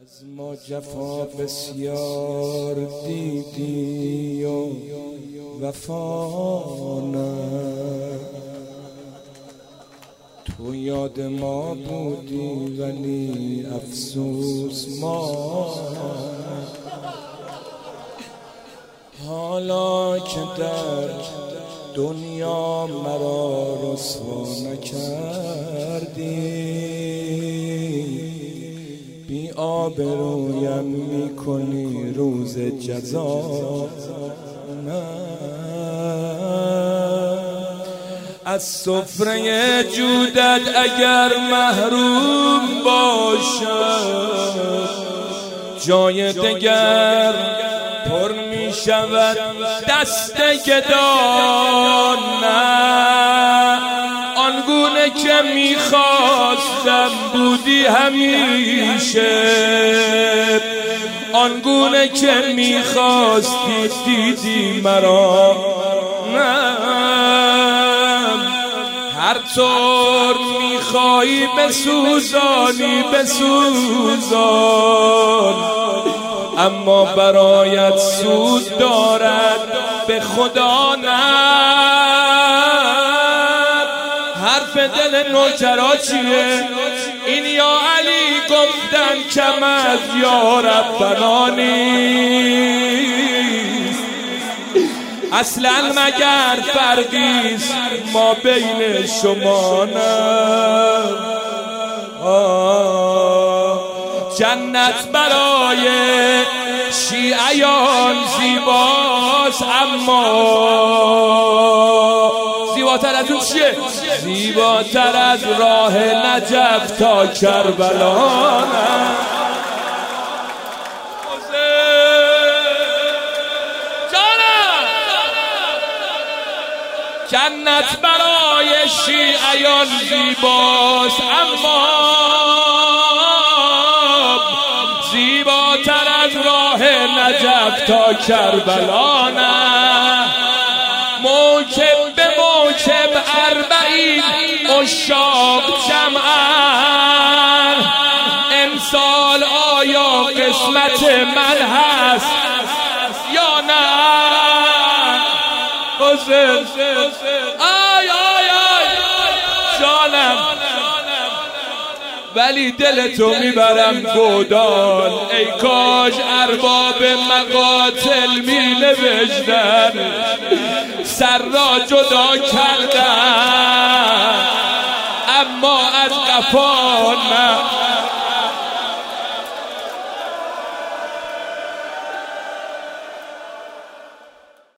از ما جفا بسیار دیدی و وفا نه، تو یاد ما بودی ولی افسوس ما. حالا که در دنیا مرا رسوا نکردی، بی آبرویم میکنی روز جزا نه. از سفره جودت اگر محروم باشد، جای دگر پر می شود دست گدا نه. آنگونه که می خواستم بودی همیشه، آنگونه که می خواستی دیدی مرا نه. هر طور می خواهی بسوزانی بسوزان، اما برایت سود دارد به خدا نه. حرف دل نوچرا چیه؟ این یا علی گفتن کم از یا ربنا نیست. اصلا مگر فرقیست ما بین شما نه. جنت برای شیعیان زیباست، اما زیباتر از اون چیه؟ زیباتر از راه نجف تا کربلا نه. جنت برای شیعیان زیباست، اما زیباتر از راه نجف تا کربلا نه. موکب به موکب اربعین عشاق جمعن، امسال آیا قسمت من هست یا نه؟ حسین آی آی آی جانم، ولی دلتو میبرم گودان. ای کاش ارباب مقاتل می نوشتن سر را جدا کردن، اما از قفا نه.